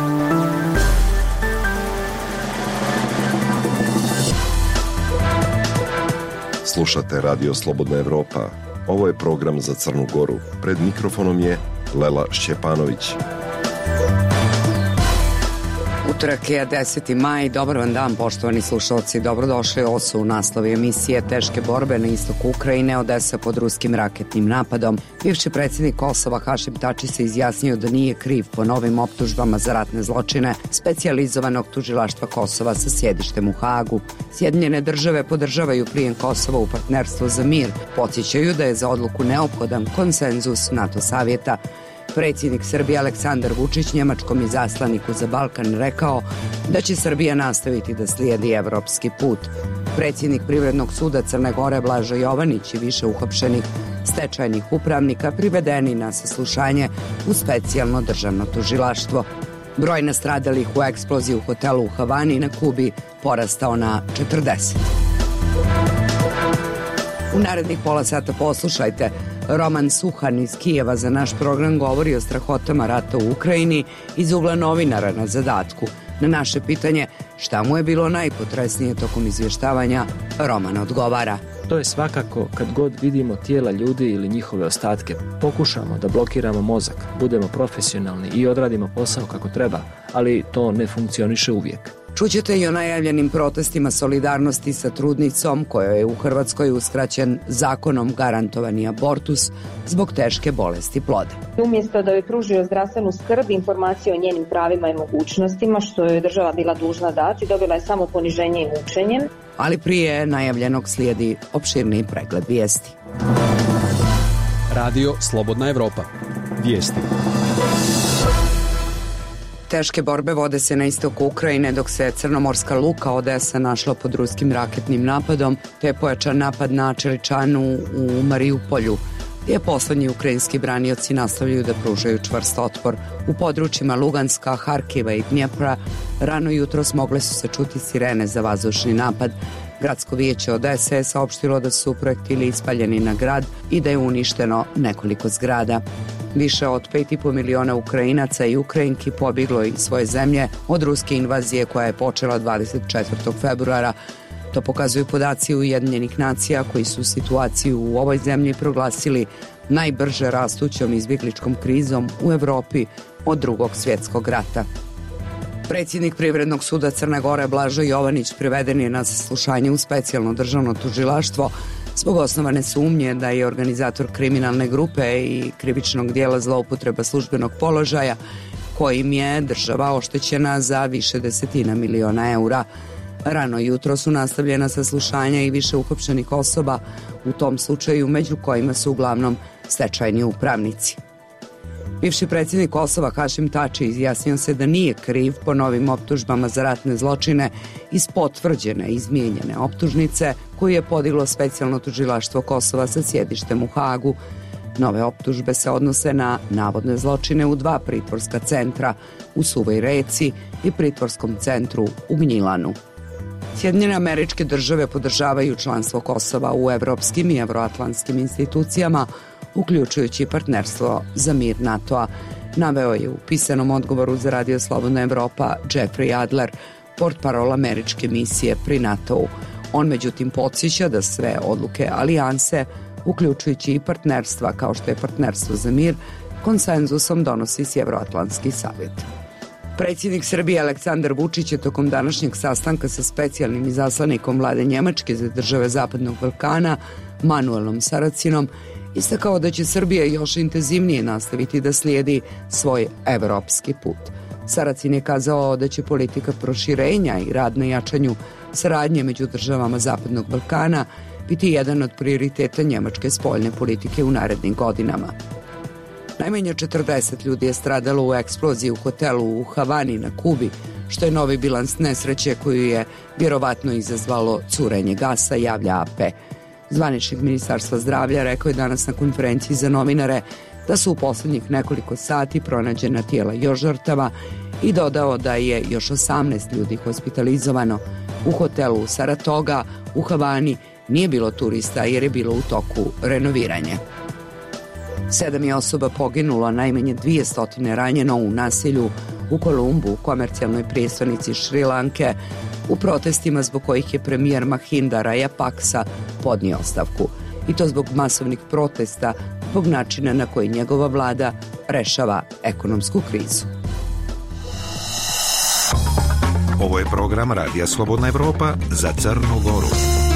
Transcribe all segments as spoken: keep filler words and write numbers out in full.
Slušate Radio Slobodna Evropa. Ovo je program za Crnu Goru. Pred mikrofonom je Lela Šćepanović. Utorak je deseti maj. Dobar vam dan, poštovani slušalci. Dobrodošli. Ovo su naslovi emisije Teške borbe na istoku Ukrajine, Odesa pod ruskim raketnim napadom. Bivši predsjednik Kosova Hašim Tači se izjasnio da nije kriv po novim optužbama za ratne zločine specijalizovanog tužilaštva Kosova sa sjedištem u Hagu. Sjedinjene države podržavaju prijem Kosova u partnerstvo za mir. Podsjećaju da je za odluku neophodan konsenzus NATO savjeta. Predsjednik Srbije Aleksandar Vučić njemačkom izaslaniku za Balkan rekao da će Srbija nastaviti da slijedi evropski put. Predsjednik Privrednog suda Crne Gore Blažo Jovanić i više uhapšenih stečajnih upravnika privedeni na saslušanje u specijalno državno tužilaštvo. Broj nastradalih u eksploziji u hotelu u Havani na Kubi porastao na četrdeset. U narednih pola sata poslušajte. Roman Suhan iz Kijeva za naš program govori o strahotama rata u Ukrajini iz ugla novinara na zadatku. Na naše pitanje šta mu je bilo najpotresnije tokom izvještavanja, Roman odgovara. To je svakako kad god vidimo tijela ljudi ili njihove ostatke. Pokušamo da blokiramo mozak, budemo profesionalni i odradimo posao kako treba, ali to ne funkcioniše uvijek. Čućete i o najavljenim protestima solidarnosti sa trudnicom kojoj je u Hrvatskoj uskraćen zakonom garantovani abortus zbog teške bolesti ploda. Umjesto da joj pružio zdravstvenu skrb, informacije o njenim pravima i mogućnostima, što je država bila dužna dati, dobila je samo poniženje i mučenje. Ali prije najavljenog slijedi opširniji pregled vijesti. Radio Slobodna Evropa. Vijesti. Teške borbe vode se na istoku Ukrajine dok se crnomorska luka Odesa našla pod ruskim raketnim napadom, te je pojačan napad na Čeličanu u Mariupolju, gdje poslednji ukrajinski branioci nastavljaju da pružaju čvrst otpor. U područjima Luganska, Harkiva i Dnjepra rano jutros mogle su se čuti sirene za vazdušni napad. Gradsko vijeće Odese je saopštilo da su projektili ispaljeni na grad i da je uništeno nekoliko zgrada. Više od pet i po miliona Ukrajinaca i Ukrajinki pobjeglo iz svoje zemlje od ruske invazije koja je počela dvadeset četvrtog februara. To pokazuju podaci Ujedinjenih nacija koji su situaciju u ovoj zemlji proglasili najbrže rastućom izbjegličkom krizom u Evropi od drugog svjetskog rata. Predsjednik Privrednog suda Crne Gore Blažo Jovanić priveden je na saslušanje u specijalno državno tužilaštvo zbog osnovane sumnje da je organizator kriminalne grupe i krivičnog dijela zloupotreba službenog položaja kojim je država oštećena za više desetina miliona eura. Rano jutro su nastavljena saslušanja i više uhapšenih osoba, u tom slučaju među kojima su uglavnom stečajni upravnici. Bivši predsjednik Kosova Hašim Tači izjasnio se da nije kriv po novim optužbama za ratne zločine iz potvrđene izmijenjene optužnice koju je podiglo specijalno tužilaštvo Kosova sa sjedištem u Hagu. Nove optužbe se odnose na navodne zločine u dva pritvorska centra, u Suvoj Reci i pritvorskom centru u Gnjilanu. Sjedinjene Američke Države podržavaju članstvo Kosova u evropskim i evroatlantskim institucijama, uključujući partnerstvo za mir NATO-a, naveo je u pisanom odgovoru za Radio Slobodna Evropa Jeffrey Adler, portparol američke misije pri NATO-u. On međutim podsjeća da sve odluke alijanse, uključujući i partnerstva kao što je partnerstvo za mir, konsenzusom donosi Sjevernoatlantski savjet. Predsjednik Srbije Aleksandar Vučić je tokom današnjeg sastanka sa specijalnim izaslanikom vlade Njemačke za države Zapadnog Balkana, Manuelom Saracinom, istakao da će Srbija još intenzivnije nastaviti da slijedi svoj evropski put. Saracin je kazao da će politika proširenja i rad na jačanju saradnje među državama Zapadnog Balkana biti jedan od prioriteta njemačke spoljne politike u narednim godinama. Najmanje četrdeset ljudi je stradalo u eksploziji u hotelu u Havani na Kubi, što je novi bilans nesreće koju je vjerovatno izazvalo curenje gasa, javlja A P. Zvaničnik Ministarstva zdravlja rekao je danas na konferenciji za novinare da su u posljednjih nekoliko sati pronađena tijela još žrtava i dodao da je još osamnaest ljudi hospitalizovano. U hotelu u Saratoga u Havani nije bilo turista jer je bilo u toku renoviranje. Sedam je osoba poginulo, najmanje dvije stotine ranjeno u nasilju u Kolumbu, komercijalnoj prijestolnici Šri Lanke, u protestima zbog kojih je premijer Mahinda Rajapaksa podnio ostavku. I to zbog masovnih protesta, zbog načina na koji njegova vlada rešava ekonomsku krizu. Ovo je program Radija Slobodna Evropa za Crnu Goru.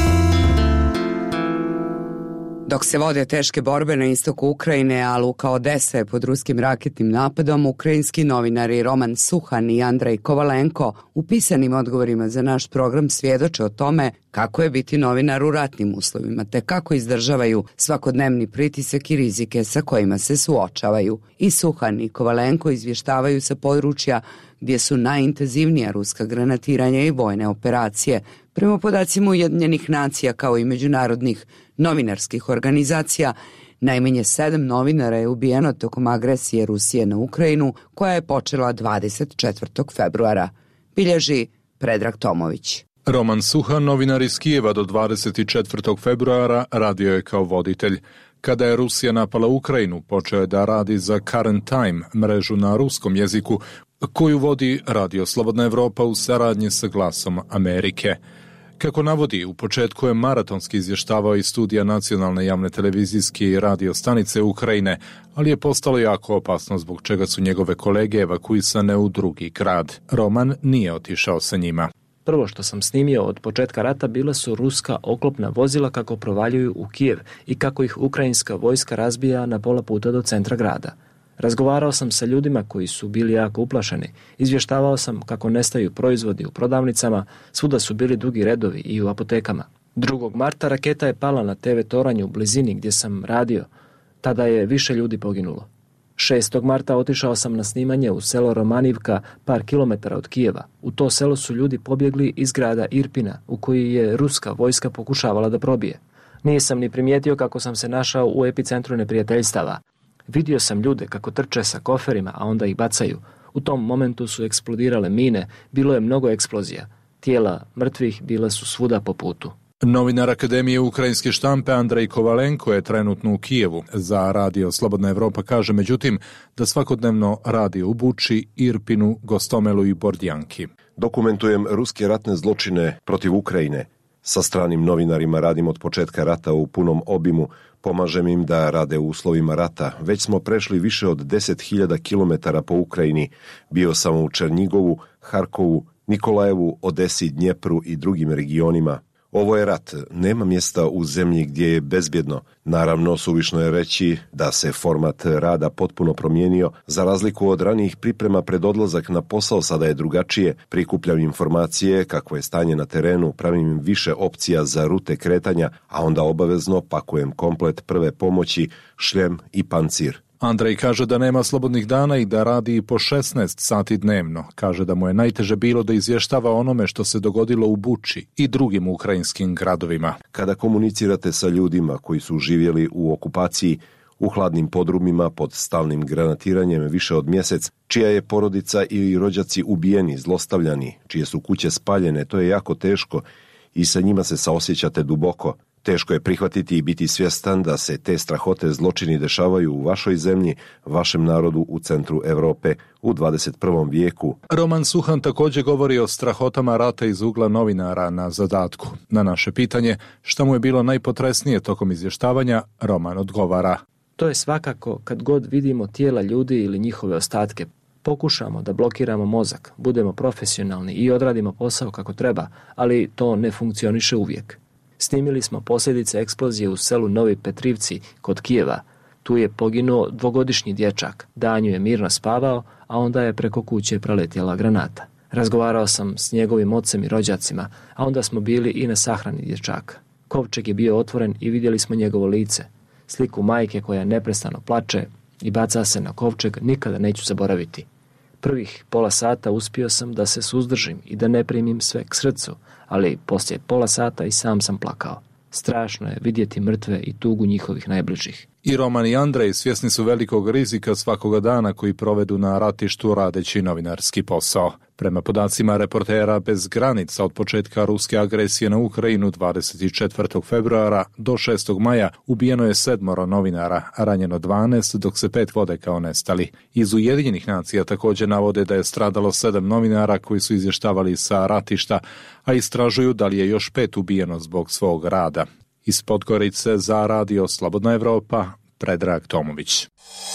Dok se vode teške borbe na istoku Ukrajine, a luka Odesa je pod ruskim raketnim napadom, ukrajinski novinari Roman Suhan i Andrej Kovalenko u pisanim odgovorima za naš program svjedoče o tome kako je biti novinar u ratnim uslovima, te kako izdržavaju svakodnevni pritisak i rizike sa kojima se suočavaju. I Suhan i Kovalenko izvještavaju sa područja gdje su najintenzivnija ruska granatiranja i vojne operacije. Prema podacima Ujedinjenih nacija kao i međunarodnih novinarskih organizacija, najmanje sedam novinara je ubijeno tokom agresije Rusije na Ukrajinu, koja je počela dvadeset četvrtog februara, bilježi Predrag Tomović. Roman Suhan, novinar iz Kijeva, do dvadeset četvrtog februara radio je kao voditelj. Kada je Rusija napala Ukrajinu, počeo je da radi za Current Time, mrežu na ruskom jeziku, koju vodi Radio Slobodna Evropa u saradnji sa Glasom Amerike. Kako navodi, u početku je maratonski izvještavao iz studija nacionalne javne televizijske i radio stanice Ukrajine, ali je postalo jako opasno, zbog čega su njegove kolege evakuisane u drugi grad. Roman nije otišao sa njima. Prvo što sam snimio od početka rata bila su ruska oklopna vozila kako provaljuju u Kijev i kako ih ukrajinska vojska razbija na pola puta do centra grada. Razgovarao sam sa ljudima koji su bili jako uplašeni. Izvještavao sam kako nestaju proizvodi u prodavnicama, svuda su bili dugi redovi i u apotekama. drugog marta raketa je pala na te ve toranju u blizini gdje sam radio. Tada je više ljudi poginulo. šestog marta otišao sam na snimanje u selo Romanivka, par kilometara od Kijeva. U to selo su ljudi pobjegli iz grada Irpina, u koji je ruska vojska pokušavala da probije. Nisam ni primijetio kako sam se našao u epicentru neprijateljstava. Vidio sam ljude kako trče sa koferima, a onda ih bacaju. U tom momentu su eksplodirale mine, bilo je mnogo eksplozija. Tijela mrtvih bila su svuda po putu. Novinar Akademije ukrajinske štampe Andrej Kovalenko je trenutno u Kijevu. Za Radio Slobodna Evropa kaže međutim da svakodnevno radi u Buči, Irpinu, Gostomelu i Bordjanki. Dokumentujem ruske ratne zločine protiv Ukrajine. Sa stranim novinarima radim od početka rata u punom obimu, pomažem im da rade u uslovima rata. Već smo prešli više od deset hiljada kilometara po Ukrajini. Bio sam u Černjigovu, Harkovu, Nikolajevu, Odesi, Dnjepru i drugim regionima. Ovo je rat, nema mjesta u zemlji gdje je bezbjedno. Naravno, suvišno je reći da se format rada potpuno promijenio. Za razliku od ranijih priprema pred odlazak na posao, sada je drugačije. Prikupljam informacije, kakvo je stanje na terenu, pravim više opcija za rute kretanja, a onda obavezno pakujem komplet prve pomoći, šljem i pancir. Andrej kaže da nema slobodnih dana i da radi i po šesnaest sati dnevno. Kaže da mu je najteže bilo da izvještava onome što se dogodilo u Buči i drugim ukrajinskim gradovima. Kada komunicirate sa ljudima koji su živjeli u okupaciji, u hladnim podrumima pod stalnim granatiranjem više od mjesec, čija je porodica ili rođaci ubijeni, zlostavljani, čije su kuće spaljene, to je jako teško i sa njima se saosjećate duboko. Teško je prihvatiti i biti svjestan da se te strahote zločini dešavaju u vašoj zemlji, vašem narodu u centru Europe u dvadeset prvom vijeku. Roman Suhan također govori o strahotama rata iz ugla novinara na zadatku. Na naše pitanje šta mu je bilo najpotresnije tokom izvještavanja, Roman odgovara. To je svakako kad god vidimo tijela ljudi ili njihove ostatke. Pokušamo da blokiramo mozak, budemo profesionalni i odradimo posao kako treba, ali to ne funkcioniše uvijek. Snimili smo posljedice eksplozije u selu Novi Petrivci kod Kijeva. Tu je poginuo dvogodišnji dječak. Danju je mirno spavao, a onda je preko kuće preletjela granata. Razgovarao sam s njegovim ocem i rođacima, a onda smo bili i na sahrani dječaka. Kovčeg je bio otvoren i vidjeli smo njegovo lice. Sliku majke koja neprestano plače i baca se na kovčeg nikada neću zaboraviti. Prvih pola sata uspio sam da se suzdržim i da ne primim sve k srcu, ali poslije pola sata i sam sam plakao. Strašno je vidjeti mrtve i tugu njihovih najbližih. I Roman i Andrej svjesni su velikog rizika svakoga dana koji provedu na ratištu radeći novinarski posao. Prema podacima Reportera bez granica, od početka ruske agresije na Ukrajinu dvadeset četvrtog februara do šestog maja ubijeno je sedmoro novinara, a ranjeno dvanaest, dok se pet vode kao nestali. Iz Ujedinjenih nacija također navode da je stradalo sedam novinara koji su izvještavali sa ratišta, a istražuju da li je još pet ubijeno zbog svog rada. Iz Podgorice za Radio Slobodna Evropa, Predrag Tomović.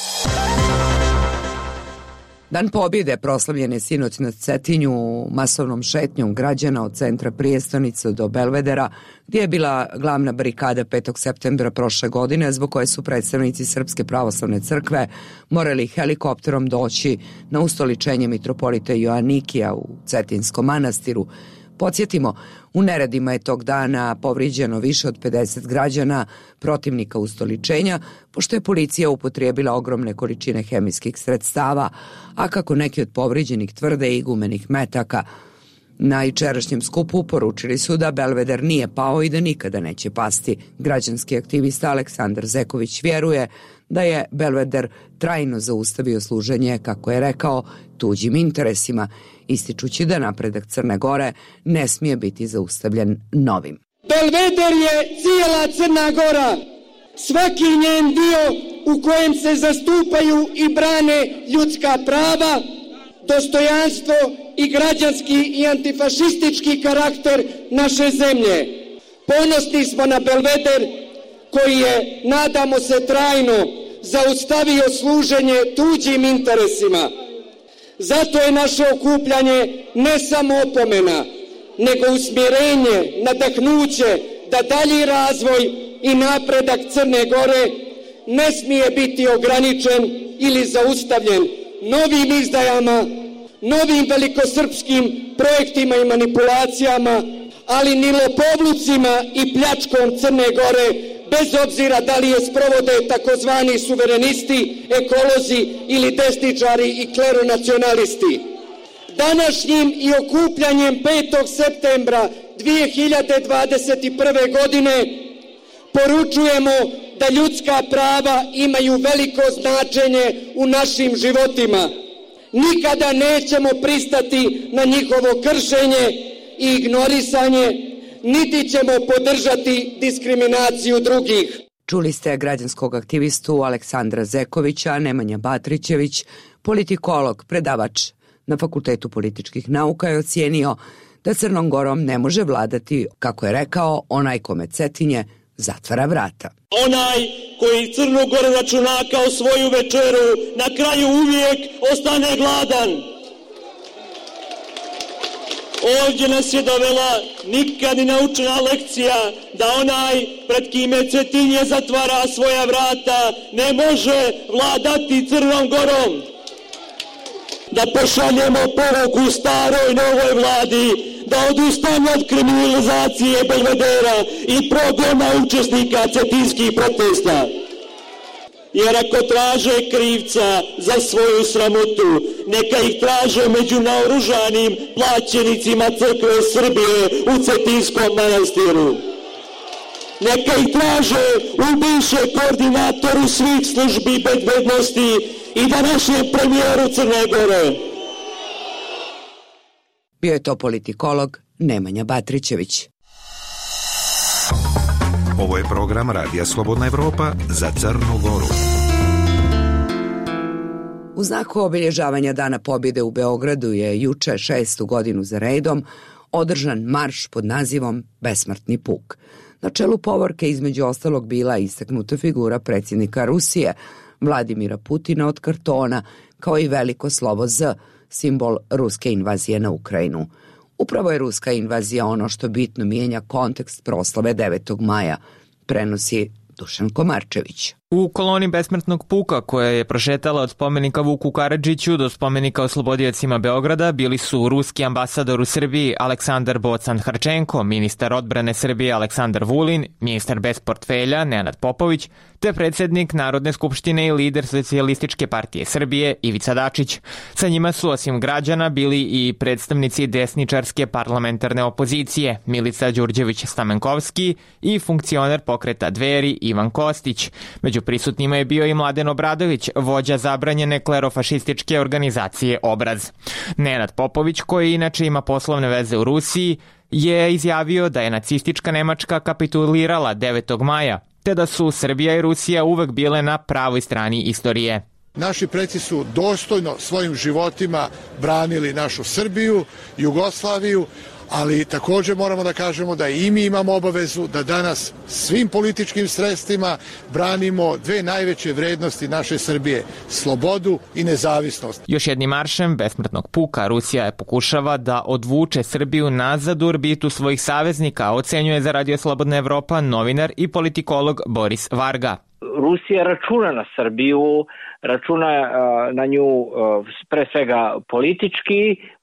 Dan pobjede proslavljen je sinoć na Cetinju masovnom šetnjom građana od centra prijestonice do Belvedera, gdje je bila glavna barikada petog septembra prošle godine, zbog koje su predstavnici Srpske pravoslavne crkve morali helikopterom doći na ustoličenje mitropolita Joanikija u Cetinskom manastiru. Podsjetimo, u neredima je tog dana povrijeđeno više od pedeset građana protivnika ustoličenja, pošto je policija upotrijebila ogromne količine hemijskih sredstava, a kako neki od povrijeđenih tvrde igumenih metaka. Na jučerašnjem skupu poručili su da Belveder nije pao i da nikada neće pasti. Građanski aktivista Aleksandar Zeković vjeruje da je Belveder trajno zaustavio služenje, kako je rekao, tuđim interesima, ističući da napredak Crne Gore ne smije biti zaustavljen novim. Belveder je cijela Crna Gora, svaki njen dio u kojem se zastupaju i brane ljudska prava, dostojanstvo i građanski i antifašistički karakter naše zemlje. Ponosni smo na Belveder koji je, nadamo se, trajno zaustavio služenje tuđim interesima. Zato je naše okupljanje ne samo opomena, nego usmjerenje, nadahnuće da dalji razvoj i napredak Crne Gore ne smije biti ograničen ili zaustavljen novim izdajama, novim velikosrpskim projektima i manipulacijama, ali ni lopovlucima i pljačkom Crne Gore, bez obzira da li je sprovode takozvani suverenisti, ekolozi ili desničari i kleronacionalisti. Današnjim i okupljanjem petog septembra dvije hiljade dvadeset prve. godine poručujemo da ljudska prava imaju veliko značenje u našim životima. Nikada nećemo pristati na njihovo kršenje i ignorisanje, niti ćemo podržati diskriminaciju drugih. Čuli ste građanskog aktivistu Aleksandra Zekovića. Nemanja Batrićević, politikolog, predavač na Fakultetu političkih nauka, je ocijenio da Crnom Gorom ne može vladati, kako je rekao, onaj kome Cetinje zatvara vrata. Onaj koji Crnu Goru računa kao svoju večeru, na kraju uvijek ostane gladan. Ovdje nas je dovela nikad ni naučena lekcija da onaj pred kime Cetinje zatvara svoja vrata ne može vladati Crnom Gorom. Da pošaljemo poruku staroj novoj vladi da odustane od kriminalizacije Belvedera i progona učesnika cetinskih protesta. Jer ako traže krivca za svoju sramotu, neka ih traže među naoružanim plaćenicima Crkve Srbije u Cetinskom manastiru. Neka ih traže u bivšem koordinatoru svih službi bezbednosti i današnjem premijeru Crne Gore. Bio je to politikolog Nemanja Batrićević. Ovo je program Radija Slobodna Evropa za Crnu Goru. U znaku obilježavanja Dana pobjede u Beogradu je juče šestu godinu za redom održan marš pod nazivom Besmrtni puk. Na čelu povorke između ostalog bila istaknuta figura predsjednika Rusije, Vladimira Putina od kartona, kao i veliko slovo Z, simbol ruske invazije na Ukrajinu. Upravo je ruska invazija ono što bitno mijenja kontekst proslave devetog maja, prenosi Dušan Komarčević. U koloni Besmrtnog puka, koja je prošetala od spomenika Vuku Karadžiću do spomenika oslobodiocima Beograda, bili su ruski ambasador u Srbiji Aleksandar Bocan-Harčenko, ministar odbrane Srbije Aleksandar Vulin, ministar bez portfelja Nenad Popović, te predsjednik Narodne skupštine i lider Socijalističke partije Srbije Ivica Dačić. Sa njima su osim građana bili i predstavnici desničarske parlamentarne opozicije Milica Đurđević-Stamenkovski i funkcioner pokreta Dveri Ivan Kostić. Među prisutnima je bio i Mladen Obradović, vođa zabranjene klerofašističke organizacije Obraz. Nenad Popović, koji inače ima poslovne veze u Rusiji, je izjavio da je nacistička Nemačka kapitulirala devetog maja, te da su Srbija i Rusija uvek bile na pravoj strani istorije. Naši preci su dostojno svojim životima branili našu Srbiju, Jugoslaviju, ali također moramo da kažemo da i mi imamo obavezu da danas svim političkim sredstvima branimo dve najveće vrednosti naše Srbije, slobodu i nezavisnost. Još jednim maršem besmrtnog puka Rusija je pokušava da odvuče Srbiju nazad u orbitu svojih saveznika, ocenjuje za Radio Slobodna Evropa novinar i politikolog Boris Varga. Rusija računa na Srbiju, računa na nju pre svega politički.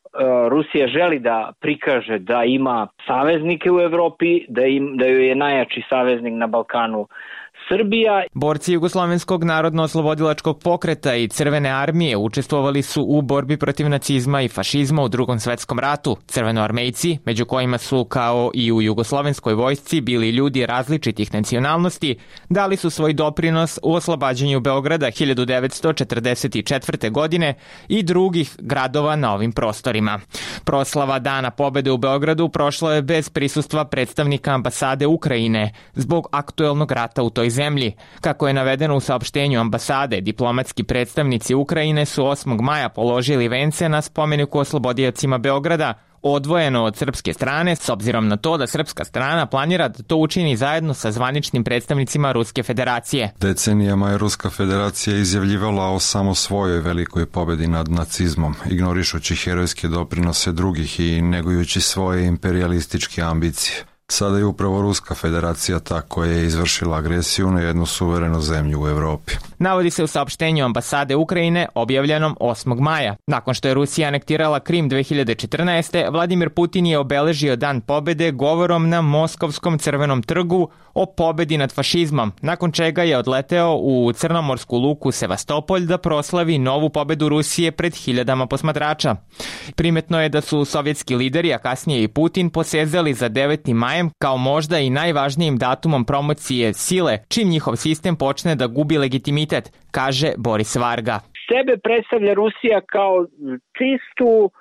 Rusija želi da prikaže da ima saveznike u Evropi, da, im, da joj je najjači saveznik na Balkanu Srbija. Borci Jugoslovenskog narodno-oslobodilačkog pokreta i Crvene armije učestvovali su u borbi protiv nacizma i fašizma u Drugom svetskom ratu. Crvenoarmejci, među kojima su kao i u jugoslovenskoj vojsci bili ljudi različitih nacionalnosti, dali su svoj doprinos u oslobađanju Beograda hiljadu devetsto četrdeset četvrte. godine i drugih gradova na ovim prostorima. Proslava Dana pobede u Beogradu prošla je bez prisustva predstavnika ambasade Ukrajine zbog aktuelnog rata u toj zemlji. Kako je navedeno u saopštenju ambasade, diplomatski predstavnici Ukrajine su osmog maja položili vence na spomeniku oslobodiocima Beograda, odvojeno od srpske strane, s obzirom na to da srpska strana planira da to učini zajedno sa zvaničnim predstavnicima Ruske federacije. Decenijama je Ruska federacija izjavljivala o samo svojoj velikoj pobedi nad nacizmom, ignorišući herojske doprinose drugih i negujući svoje imperijalističke ambicije. Sada je upravo Ruska federacija ta koja je izvršila agresiju na jednu suverenu zemlju u Evropi. Navodi se u saopštenju ambasade Ukrajine objavljenom osmog maja. Nakon što je Rusija anektirala Krim dve hiljade četrnaeste. Vladimir Putin je obeležio Dan pobede govorom na Moskovskom crvenom trgu o pobedi nad fašizmom, nakon čega je odleteo u crnomorsku luku Sevastopolj da proslavi novu pobedu Rusije pred hiljadama posmatrača. Primetno je da su sovjetski lideri, a kasnije i Putin, posezali za devetim majem kao možda i najvažnijim datumom promocije sile, čim njihov sistem počne da gubi legitimitet, kaže Boris Varga. Sebe predstavlja Rusija kao čistu uh,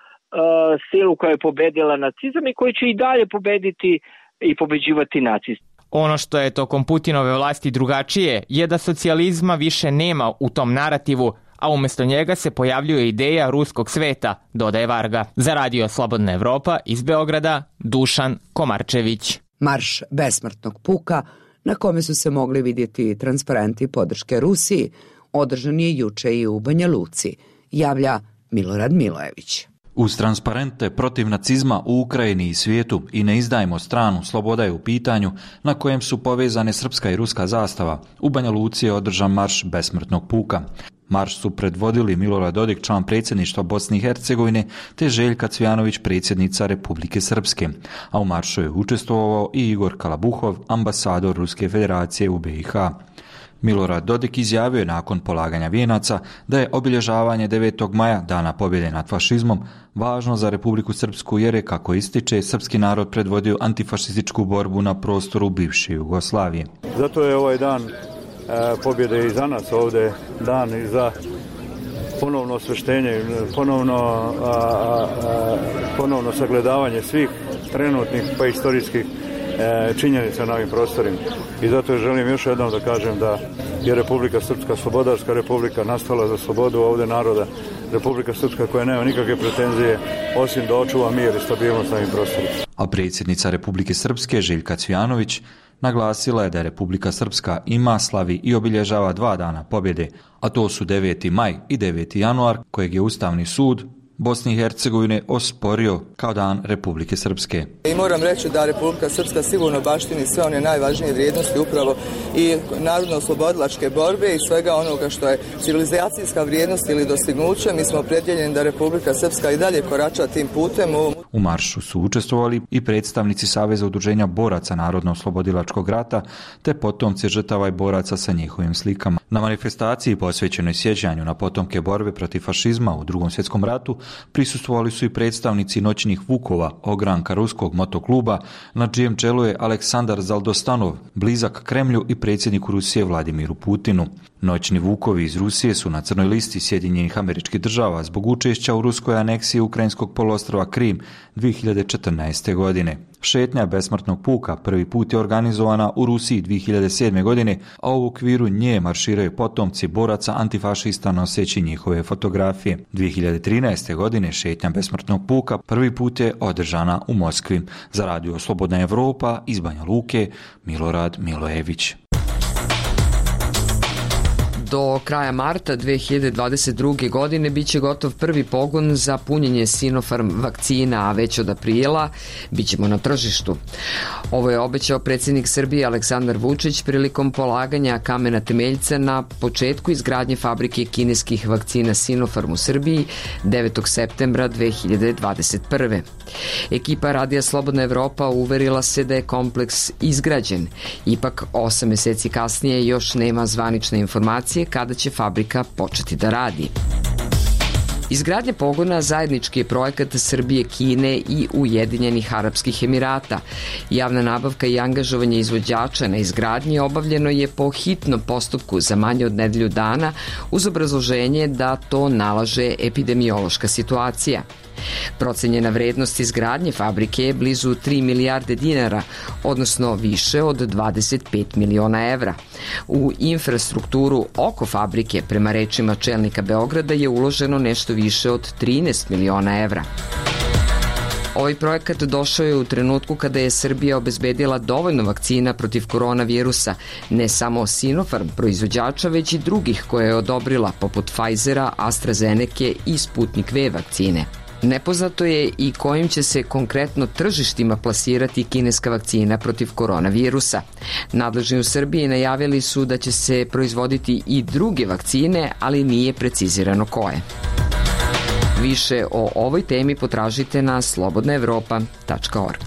silu koja je pobedila nacizam i koja će i dalje pobediti i pobeđivati nacizam. Ono što je tokom Putinove vlasti drugačije je da socijalizma više nema u tom narativu, a umjesto njega se pojavljuje ideja ruskog sveta, dodaje Varga. Za Radio Slobodna Evropa iz Beograda, Dušan Komarčević. Marš besmrtnog puka, na kome su se mogli vidjeti transparenti podrške Rusiji, održan je juče i u Banja Luci, javlja Milorad Milojević. Uz transparente protiv nacizma u Ukrajini i svijetu i ne izdajmo stranu, sloboda je u pitanju, na kojem su povezane srpska i ruska zastava, u Banja Luci je održan marš besmrtnog puka. Marš su predvodili Milorad Dodik, član predsjedništva Bosne i Hercegovine, te Željka Cvjanović, predsjednica Republike Srpske, a u maršu je učestvovao i Igor Kalabuhov, ambasador Ruske federacije u B i H. Milorad Dodik izjavio je nakon polaganja vijenaca da je obilježavanje devetog maja, Dana pobjede nad fašizmom, važno za Republiku Srpsku jer je, kako ističe, srpski narod predvodio antifašističku borbu na prostoru bivše Jugoslavije. Zato je ovaj dan e, pobjede i za nas ovdje, dan i za ponovno osveštenje, ponovno, a, a, a, ponovno sagledavanje svih trenutnih pa istorijskih činjenica na ovim prostorima. I zato želim još jednom da kažem da je Republika Srpska slobodarska republika, nastala za slobodu ovdje naroda. Republika Srpska koja nema nikakve pretenzije osim da očuva mir i stabilnost na ovim prostorima. A predsjednica Republike Srpske Željka Cvjanović naglasila je da Republika Srpska ima, slavi i obilježava dva dana pobjede, a to su deveti maj i deveti januar, kojeg je Ustavni sud Bosne i Hercegovine osporio kao dan Republike Srpske. I moram reći da Republika Srpska sigurno baštini sve one najvažnije vrijednosti upravo i narodno-oslobodilačke borbe i svega onoga što je civilizacijska vrijednost ili dostignuće. Mi smo opredjeljeni da Republika Srpska i dalje korača tim putem. U maršu su učestvovali i predstavnici Saveza udruženja boraca Narodno-oslobodilačkog rata te potomci žrtava i boraca sa njihovim slikama. Na manifestaciji posvećenoj sjećanju na potomke borbe protiv fašizma u Drugom svjetskom ratu prisustvovali su i predstavnici noćnih vukova, ogranka ruskog motokluba, na čijem čelu je Aleksandar Zaldostanov, blizak Kremlju i predsjedniku Rusije Vladimiru Putinu. Noćni vukovi iz Rusije su na crnoj listi Sjedinjenih Američkih Država zbog učešća u ruskoj aneksiji ukrajinskog poluostrva Krim dvije hiljade četrnaeste. godine. Šetnja besmrtnog puka prvi put je organizovana u Rusiji dvije hiljade sedme. godine, a u okviru nje marširaju potomci boraca antifašista noseći njihove fotografije. dvije hiljade trinaeste. godine šetnja besmrtnog puka prvi put je održana u Moskvi. Za radio Slobodna Evropa iz Banja Luke, Milorad Milojević. Do kraja marta dvije hiljade dvadeset druge. godine biće gotov prvi pogon za punjenje Sinopharm vakcina, a već od aprila bićemo na tržištu. Ovo je obećao predsjednik Srbije Aleksandar Vučić prilikom polaganja kamena temeljca na početku izgradnje fabrike kineskih vakcina Sinopharm u Srbiji devetog septembra dvije hiljade dvadeset prve. Ekipa Radija Slobodna Evropa uverila se da je kompleks izgrađen. Ipak osam mjeseci kasnije još nema zvanične informacije kada će fabrika početi da radi. Izgradnja pogona zajednički je projekat Srbije, Kine i Ujedinjenih Arapskih Emirata. Javna nabavka i angažovanje izvođača na izgradnji obavljeno je po hitnom postupku za manje od nedelju dana uz obrazloženje da to nalaže epidemiološka situacija. Procenjena vrednost izgradnje fabrike je blizu tri milijarde dinara, odnosno više od dvadeset pet miliona evra. U infrastrukturu oko fabrike, prema rečima čelnika Beograda, je uloženo nešto više od trinaest miliona evra. Ovaj projekat došao je u trenutku kada je Srbija obezbedila dovoljno vakcina protiv koronavirusa, ne samo Sinopharm proizvođača, već i drugih koje je odobrila, poput Pfizera, AstraZeneca i Sputnik V vakcine. Nepoznato je i kojim će se konkretno tržištima plasirati kineska vakcina protiv koronavirusa. Nadležni u Srbiji najavili su da će se proizvoditi i druge vakcine, ali nije precizirano koje. Više o ovoj temi potražite na slobodna evropa tačka org.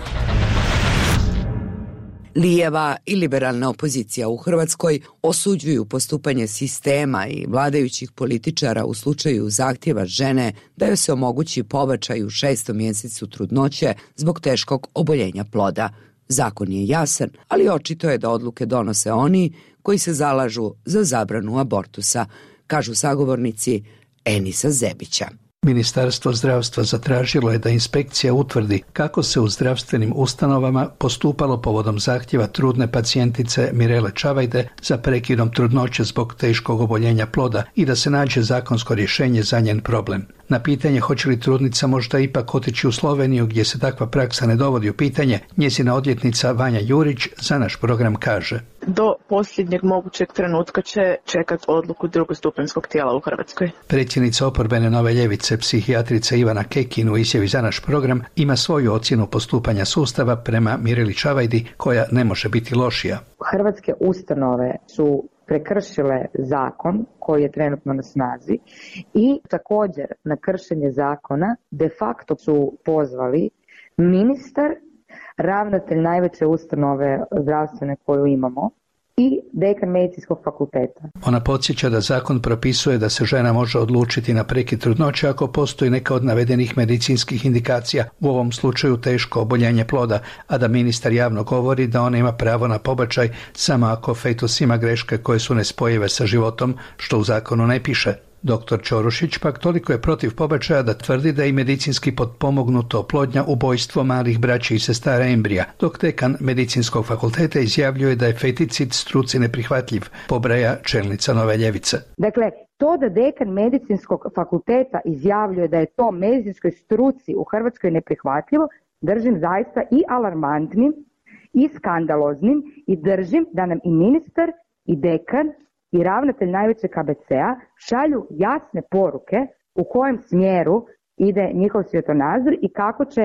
Lijeva i liberalna opozicija u Hrvatskoj osuđuju postupanje sistema i vladajućih političara u slučaju zahtjeva žene da joj se omogući pobačaj u šestom mjesecu trudnoće zbog teškog oboljenja ploda. Zakon je jasan, ali očito je da odluke donose oni koji se zalažu za zabranu abortusa, kažu sagovornici Enisa Zebića. Ministarstvo zdravstva zatražilo je da inspekcija utvrdi kako se u zdravstvenim ustanovama postupalo povodom zahtjeva trudne pacijentice Mirele Čavajde za prekidom trudnoće zbog teškog oboljenja ploda i da se nađe zakonsko rješenje za njen problem. Na pitanje hoće li trudnica možda ipak otići u Sloveniju gdje se takva praksa ne dovodi u pitanje, njezina odvjetnica Vanja Jurić za naš program kaže: do posljednjeg mogućeg trenutka će čekati odluku drugostupanjskog tijela u Hrvatskoj. Predsjednica oporbene Nove ljevice, psihijatrica Ivana Kekin, u izjavi za naš program ima svoju ocjenu postupanja sustava prema Mireli Čavajdi, koja ne može biti lošija. Hrvatske ustanove su prekršile zakon koji je trenutno na snazi i također na kršenje zakona de facto su pozvali ministar, ravnatelj najveće ustanove zdravstvene koju imamo i dekan medicinskog fakulteta. Ona podsjeća da zakon propisuje da se žena može odlučiti na prekid trudnoće ako postoji neka od navedenih medicinskih indikacija, u ovom slučaju teško oboljenje ploda, a da ministar javno govori da ona ima pravo na pobačaj samo ako fetus ima greške koje su nespojive sa životom, što u zakonu ne piše. Doktor Ćorušić pak toliko je protiv pobačaja da tvrdi da je i medicinski potpomognuto oplodnja ubojstvo malih braći i sestara embrija, dok dekan medicinskog fakulteta izjavljuje da je feticid struci neprihvatljiv, pobraja čelnica Nove ljevice. Dakle, to da dekan medicinskog fakulteta izjavljuje da je to medicinskoj struci u Hrvatskoj neprihvatljivo, držim zaista i alarmantnim i skandaloznim i držim da nam i ministar i dekan i ravnatelj najvećeg K B C-a šalju jasne poruke u kojem smjeru ide njihov svjetonazor i kako će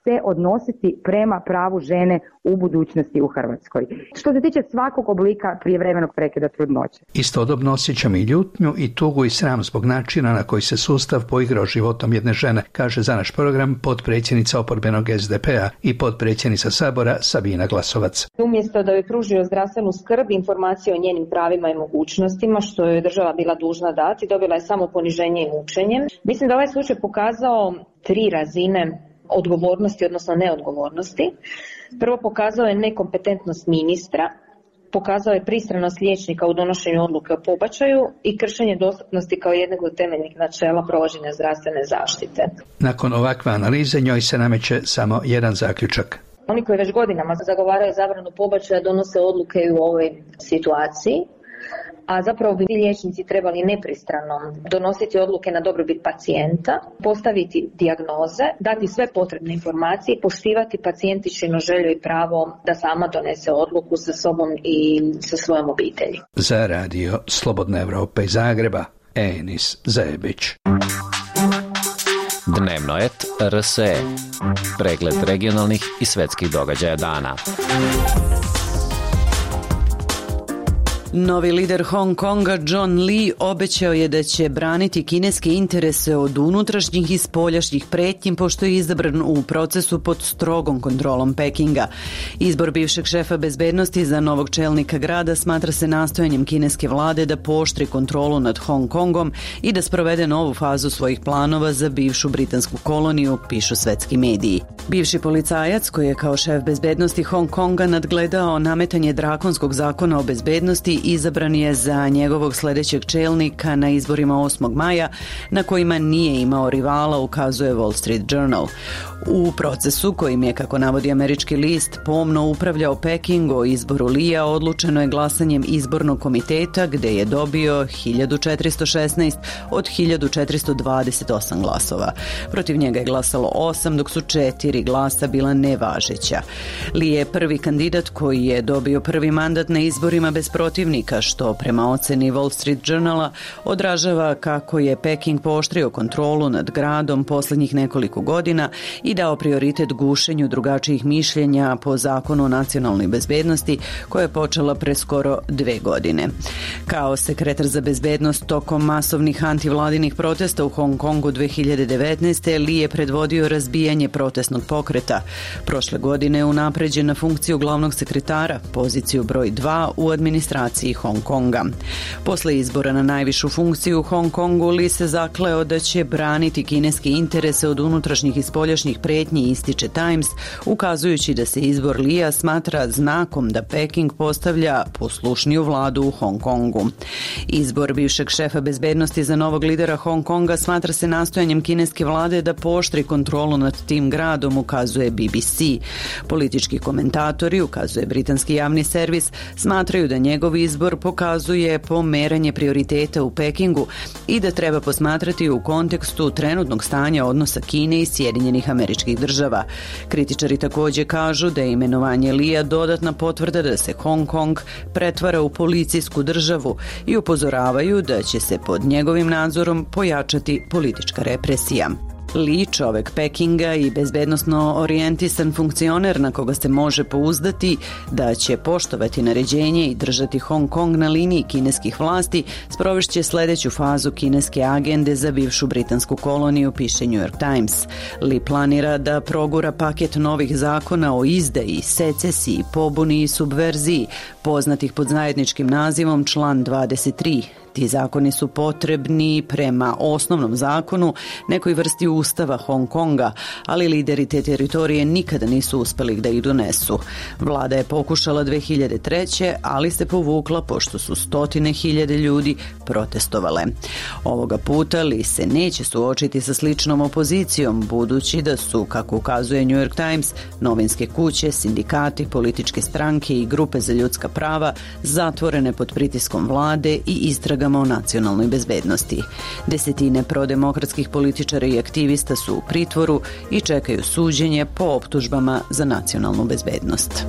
se odnositi prema pravu žene u budućnosti u Hrvatskoj. Što se tiče svakog oblika prijevremenog prekida trudnoće. Istodobno osjećam i ljutnju i tugu i sram zbog načina na koji se sustav poigrao životom jedne žene, kaže za naš program potpredsjednica oporbenog S D P-a i potpredsjednica Sabora Sabina Glasovac. Umjesto da joj pružio zdravstvenu skrb, informacije o njenim pravima i mogućnostima, što je država bila dužna dati, dobila je samo poniženje i mučenje. Mislim da ovaj slučaj pokazao tri razine odgovornosti, odnosno neodgovornosti. Prvo, pokazao je nekompetentnost ministra, pokazao je pristranost liječnika u donošenju odluke o pobačaju i kršenje dostupnosti kao jednog od temeljnih načela provođenja zdravstvene zaštite. Nakon ovakve analize njoj se nameće samo jedan zaključak. Oni koji već godinama zagovaraju zabranu pobačaja donose odluke i u ovoj situaciji, a zapravo bi liječnici trebali nepristrano donositi odluke na dobrobit pacijenta, postaviti dijagnoze, dati sve potrebne informacije i poštivati pacijentičino želju i pravo da sama donese odluku sa sobom i sa svojom obitelji. Za radio Slobodna Evropa iz Zagreba, Enis Zajebić. Dnevno et R S E. Pregled regionalnih i svetskih događaja dana. Novi lider Hong Konga John Lee obećao je da će braniti kineske interese od unutrašnjih i spoljašnjih pretnji pošto je izabran u procesu pod strogom kontrolom Pekinga. Izbor bivšeg šefa bezbednosti za novog čelnika grada smatra se nastojanjem kineske vlade da pooštri kontrolu nad Hong Kongom i da sprovede novu fazu svojih planova za bivšu britansku koloniju, pišu svetski mediji. Bivši policajac koji je kao šef bezbednosti Hong Konga nadgledao nametanje drakonskog zakona o bezbednosti izabran je za njegovog sljedećeg čelnika na izborima osmog maja, na kojima nije imao rivala, ukazuje Wall Street Journal. U procesu kojim je, kako navodi američki list, pomno upravljao Peking o izboru Lija, odlučeno je glasanjem izbornog komiteta gde je dobio hiljadu četiristo šesnaest od hiljadu četiristo dvadeset osam glasova. Protiv njega je glasalo osam, dok su četiri glasa bila nevažeća. Li je prvi kandidat koji je dobio prvi mandat na izborima bez protivnika, što prema oceni Wall Street Journala odražava kako je Peking pooštrio kontrolu nad gradom posljednjih nekoliko godina i dao prioritet gušenju drugačijih mišljenja po zakonu o nacionalnoj bezbednosti koja je počela pre skoro dve godine. Kao sekretar za bezbednost tokom masovnih antivladinih protesta u Hong Kongu dve hiljade devetnaeste. Li je predvodio razbijanje protestnog pokreta. Prošle godine je unapređen na funkciju glavnog sekretara, poziciju broj dva u administraciji Hong Konga. Posle izbora na najvišu funkciju u Hong Kongu, Li se zakleo da će braniti kineske interese od unutrašnjih i spoljašnjih pretnji, ističe Times, ukazujući da se izbor Lija smatra znakom da Peking postavlja poslušniju vladu u Hong Kongu. Izbor bivšeg šefa bezbednosti za novog lidera Hong Konga smatra se nastojanjem kineske vlade da pooštri kontrolu nad tim gradom, ukazuje B B C. Politički komentatori, ukazuje britanski javni servis, smatraju da njegov izbor pokazuje pomeranje prioriteta u Pekingu i da treba posmatrati u kontekstu trenutnog stanja odnosa Kine i Sjedinjenih Američkih Država. Kritičari također kažu da je imenovanje Lija dodatna potvrda da se Hong Kong pretvara u policijsku državu i upozoravaju da će se pod njegovim nadzorom pojačati politička represija. Li, čovek Pekinga i bezbednosno orijentisan funkcioner na koga se može pouzdati da će poštovati naređenje i držati Hong Kong na liniji kineskih vlasti, sprovešće sljedeću fazu kineske agende za bivšu britansku koloniju, piše New York Times. Li planira da progura paket novih zakona o izdaji, secesiji, pobuni i subverziji, poznatih pod zajedničkim nazivom član dvadeset tri. Ti zakoni su potrebni prema osnovnom zakonu, nekoj vrsti ustava Hong Konga, ali lideri te teritorije nikada nisu uspeli da ih donesu. Vlada je pokušala dve hiljade treće. ali se povukla pošto su stotine hiljade ljudi protestovale. Ovoga puta Li se neće suočiti sa sličnom opozicijom, budući da su, kako ukazuje New York Times, novinske kuće, sindikati, političke stranke i grupe za ljudska prava zatvorene pod pritiskom vlade i istraga o nacionalnoj bezbednosti. Desetine prodemokratskih političara i aktivista su u pritvoru i čekaju suđenje po optužbama za nacionalnu bezbednost.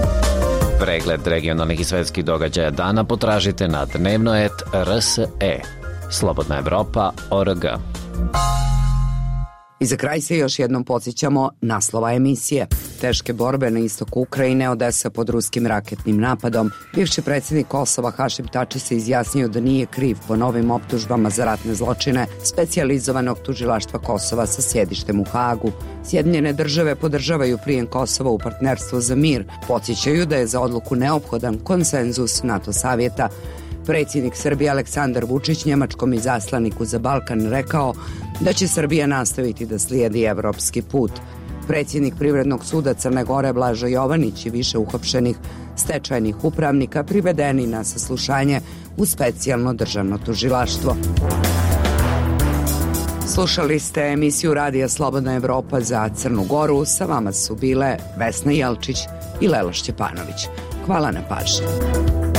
Pregled regionalnih i svetskih događaja dana potražite na dnevno et R S E. Slobodna Evropa, O R G. I za kraj se još jednom podsjećamo naslova emisije. Teške borbe na istoku Ukrajine, Odesa pod ruskim raketnim napadom. Bivši predsjednik Kosova Hašim Tači se izjasnio da nije kriv po novim optužbama za ratne zločine specijalizovanog tužilaštva Kosova sa sjedištem u Hagu. Sjedinjene države podržavaju prijem Kosova u partnerstvo za mir. Podsjećaju da je za odluku neophodan konsenzus NATO savjeta. Predsjednik Srbije Aleksandar Vučić njemačkom izaslaniku za Balkan rekao da će Srbija nastaviti da slijedi evropski put. Predsjednik Privrednog suda Crne Gore Blažo Jovanić i više uhapšenih stečajnih upravnika privedeni na saslušanje u specijalno državno tužilaštvo. Slušali ste emisiju Radija Slobodna Evropa za Crnu Goru. Sa vama su bile Vesna Jelčić i Lela Šćepanović. Hvala na pažnji.